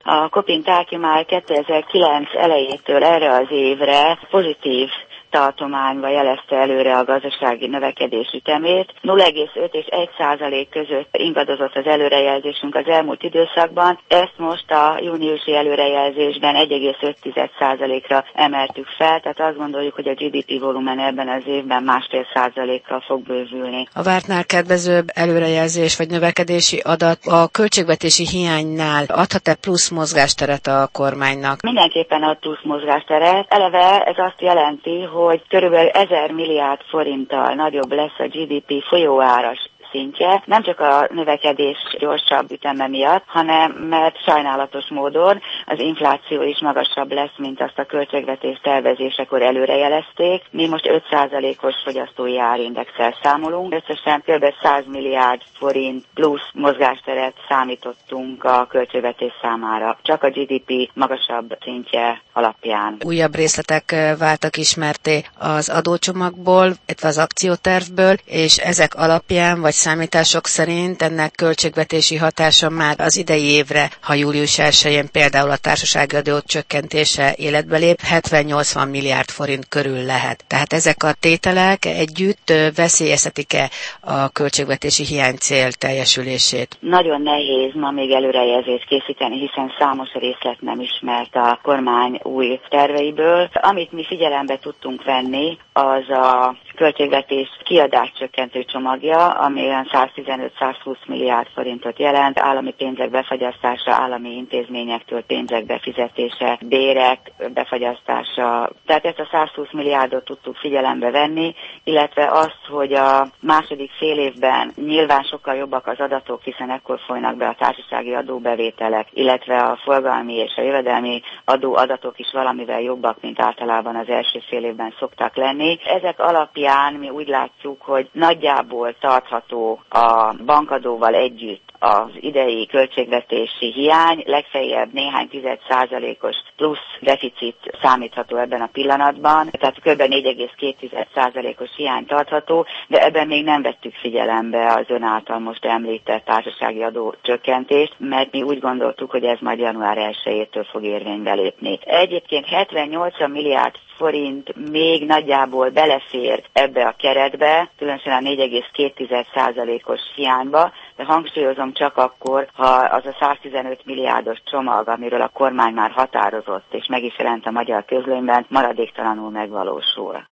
A Kopin-Táki már 2009 elejétől erre az évre pozitív tartományba jelezte előre a gazdasági növekedés ütemét. 0,5 és 1% között ingadozott az előrejelzésünk az elmúlt időszakban. Ezt most a júniusi előrejelzésben 1,5%-ra emeltük fel, tehát azt gondoljuk, hogy a GDP volumen ebben az évben 1,5%-kal fog bővülni. A vártnál kedvezőbb előrejelzés vagy növekedési adat a költségvetési hiánynál adhat-e plusz mozgásteret a kormánynak? Mindenképpen ad plusz mozgásteret. Eleve ez azt jelenti, hogy körülbelül 1000 milliárd forinttal nagyobb lesz a GDP folyóáras szintje, nem csak a növekedés gyorsabb üteme miatt, hanem mert sajnálatos módon az infláció is magasabb lesz, mint azt a költségvetés tervezésekor előrejelezték. Mi most 5%-os fogyasztói árindexel számolunk, összesen kb. 100 milliárd forint plusz mozgásteret számítottunk a költségvetés számára, csak a GDP magasabb szintje alapján. Újabb részletek váltak ismerté az adócsomagból, illetve az akciótervből, és ezek alapján vagy számítások szerint ennek költségvetési hatása már az idei évre, ha július 1-én például a társasági adó csökkentése életbe lép, 70-80 milliárd forint körül lehet. Tehát ezek a tételek együtt veszélyeztetik-e a költségvetési hiánycél teljesülését? Nagyon nehéz ma még előrejelzést készíteni, hiszen számos részlet nem ismert a kormány új terveiből. Amit mi figyelembe tudtunk venni, az a költségvetés kiadáscsökkentő csomagja, ami olyan 115-120 milliárd forintot jelent, állami pénzek befagyasztása, állami intézményektől pénzek befizetése, bérek befagyasztása. Tehát ezt a 120 milliárdot tudtuk figyelembe venni, illetve azt, hogy a második fél évben nyilván sokkal jobbak az adatok, hiszen ekkor folynak be a társasági adóbevételek, illetve a forgalmi és a jövedelmi adóadatok is valamivel jobbak, mint általában az első fél évben szoktak lenni. Ezek alapján mi úgy látjuk, hogy nagyjából tartható a bankadóval együtt az idei költségvetési hiány, legfeljebb néhány 10%-os plusz deficit számítható ebben a pillanatban, tehát kb. 4,2%-os hiány tartható, de ebben még nem vettük figyelembe az ön által most említett társasági adó csökkentést, mert mi úgy gondoltuk, hogy ez majd január 1-től fog érvénybe lépni. Egyébként 78 milliárd forint még nagyjából belefér ebbe a keretbe, különösen a 4,2%-os hiányba, de hangsúlyozom csak akkor, ha az a 115 milliárdos csomag, amiről a kormány már határozott, és meg is jelent a magyar közlönyben, maradéktalanul megvalósul.